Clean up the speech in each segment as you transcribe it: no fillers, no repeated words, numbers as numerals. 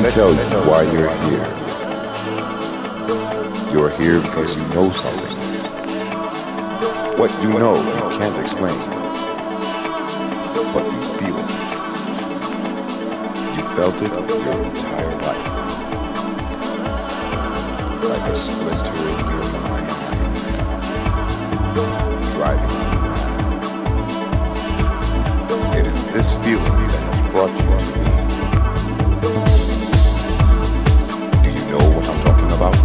me tell you why you're here. You're here because you know something. What you know you can't explain, but you feel it. You felt it your entire life, like a splinter in your mind, driving you mad. It is this feeling that has brought you to me. Do you know what I'm talking about?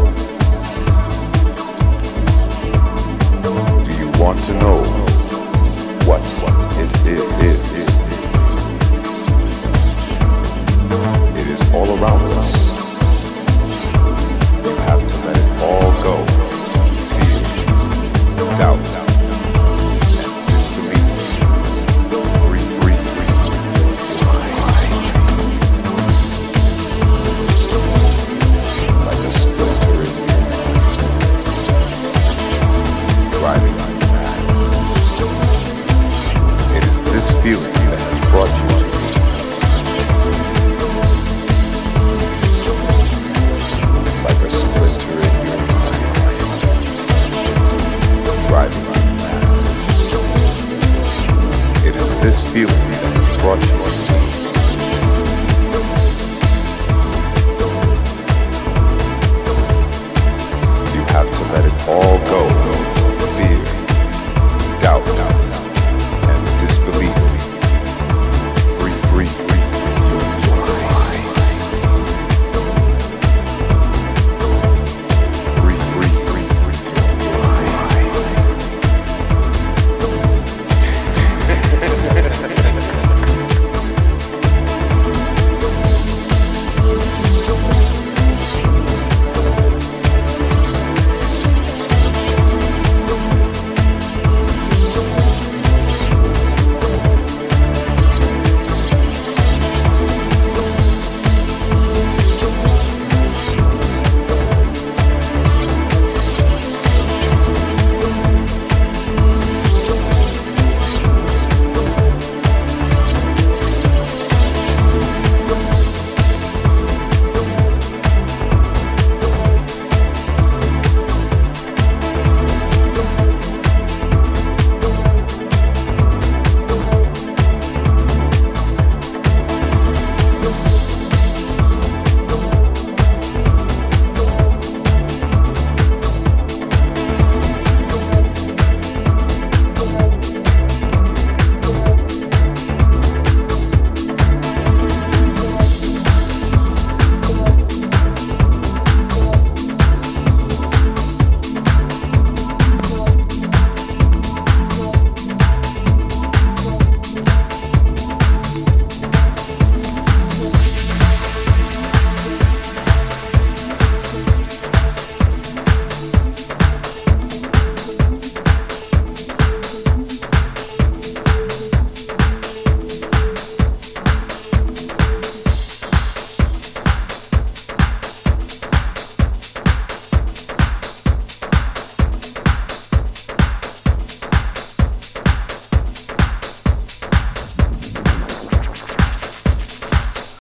Do you want to know what it is? It is all around us.